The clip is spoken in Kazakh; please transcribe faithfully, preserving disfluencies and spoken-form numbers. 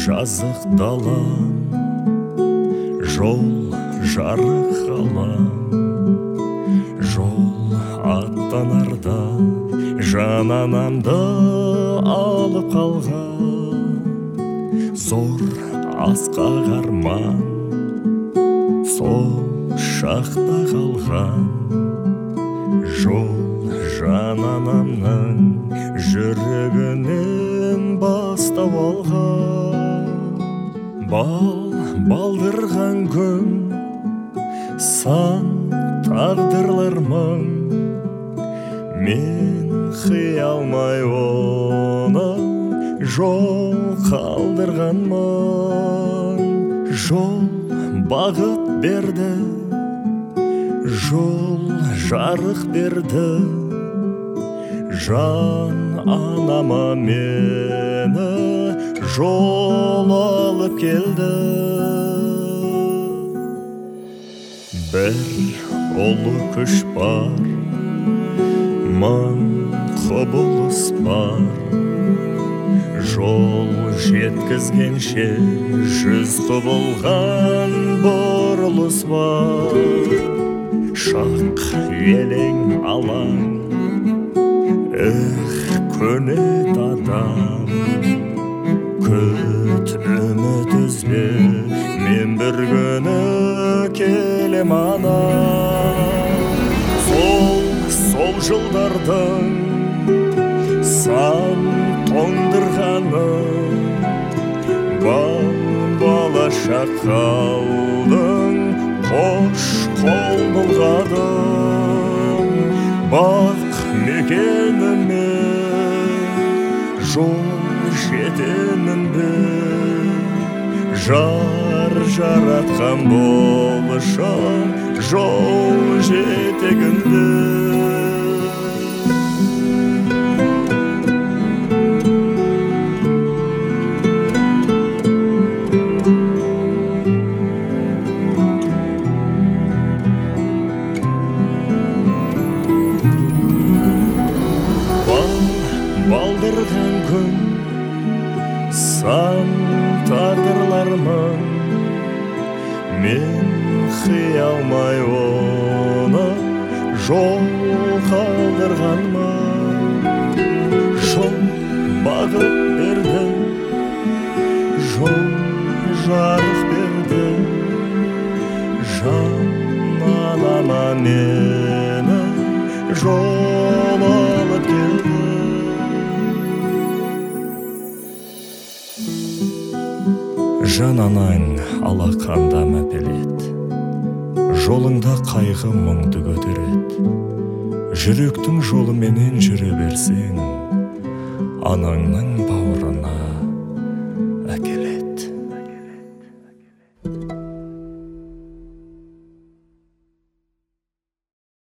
жазық далам, жол жарық алам, жол аттанарда жан анамды алып қалған, зор асқақ арман сол шақта қалған. Жол жан анамның жүрегінен бастау алған. Бал балдырған күн, сан тағдырлар мың, мен қиялмай оны жол қалдырғанмын. Жол бағыт берді, жол жарық берді, жан анама мені жол алып келді. Бір ұлы күш бар, мың құбылыс бар, жол жеткізгенше жүз құбылған бұрылыс бар. Шақ елең алаң, эх, көнет адам, күт үміт үзбе, мен бір күні келем ана. Сол, сол жылдардың сан тоңдырғаны, бала шақалдың қош қол бұлғадым. Бақ мекеніме жол жетемін бе, жар жаратқан болышым жол жетегінде. Балдырған күн, сан тағдырлар мың, мен қиялмай оны жол қалдырғанмын. Жол бағыт берді, жол жарық берді, жан анама мені жол алып келді. Жан анаң алақанда мәпелет, жолыңда қайғы мұңды көтерет. Жүректің жолыменен жүре берсең, анаңның бауырына әкелет.